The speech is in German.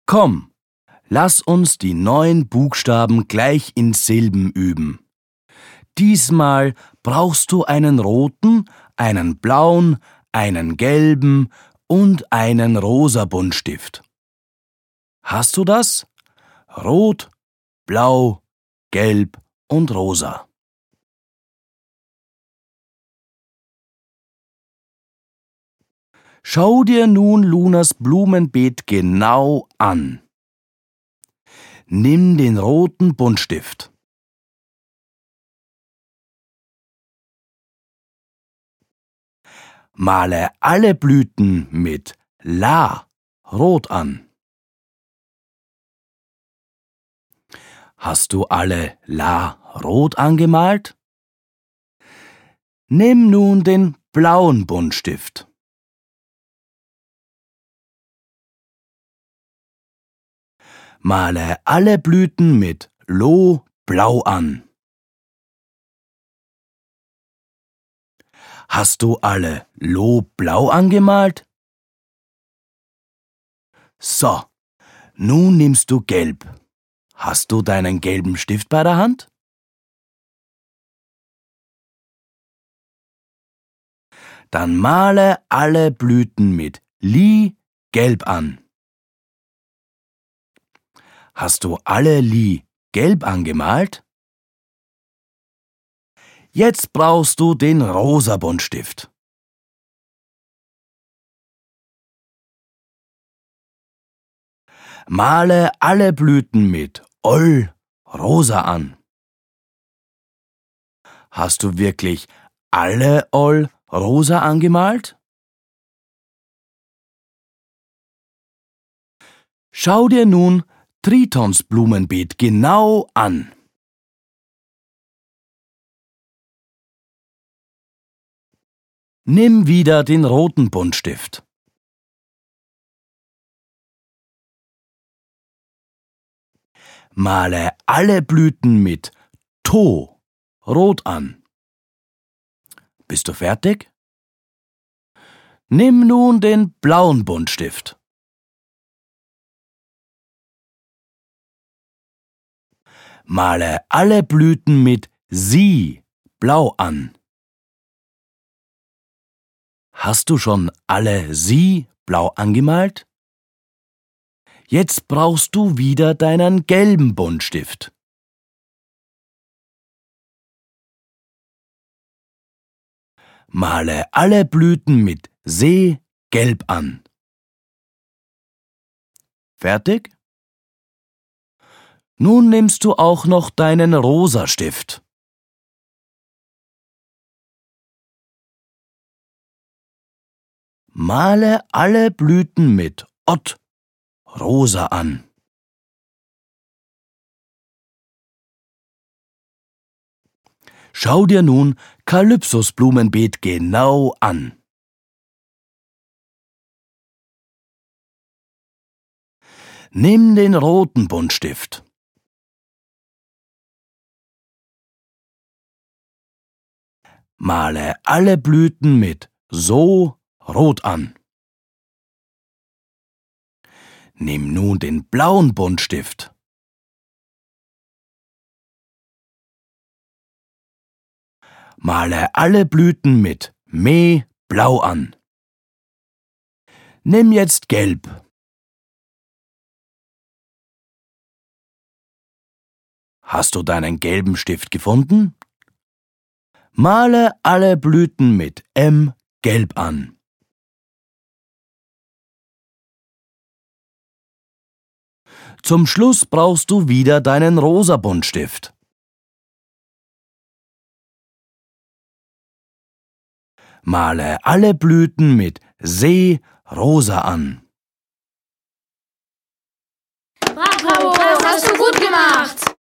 Komm, lass uns die 9 Buchstaben gleich in Silben üben. Diesmal brauchst du einen roten, einen blauen, einen gelben und einen rosa Buntstift. Hast du das? Rot, blau, gelb und rosa. Schau dir nun Lunas Blumenbeet genau an. Nimm den roten Buntstift. Male alle Blüten mit La rot an. Hast du alle La rot angemalt? Nimm nun den blauen Buntstift. Male alle Blüten mit Lo blau an. Hast du alle Lo blau angemalt? So, nun nimmst du Gelb. Hast du deinen gelben Stift bei der Hand? Dann male alle Blüten mit Li gelb an. Hast du alle Li gelb angemalt? Jetzt brauchst du den rosa Buntstift. Male alle Blüten mit Oll rosa an. Hast du wirklich alle Oll rosa angemalt? Schau dir nun Tritons Blumenbeet genau an. Nimm wieder den roten Buntstift. Male alle Blüten mit To rot an. Bist du fertig? Nimm nun den blauen Buntstift. Male alle Blüten mit Si blau an. Hast du schon alle Si blau angemalt? Jetzt brauchst du wieder deinen gelben Buntstift. Male alle Blüten mit Se gelb an. Fertig? Nun nimmst du auch noch deinen rosa Stift. Male alle Blüten mit Ott rosa an. Schau dir nun Kalypsos Blumenbeet genau an. Nimm den roten Buntstift. Male alle Blüten mit So rot an. Nimm nun den blauen Buntstift. Male alle Blüten mit Me blau an. Nimm jetzt Gelb. Hast du deinen gelben Stift gefunden? Male alle Blüten mit M gelb an. Zum Schluss brauchst du wieder deinen rosa Buntstift. Male alle Blüten mit See rosa an. Bravo, das hast du gut gemacht!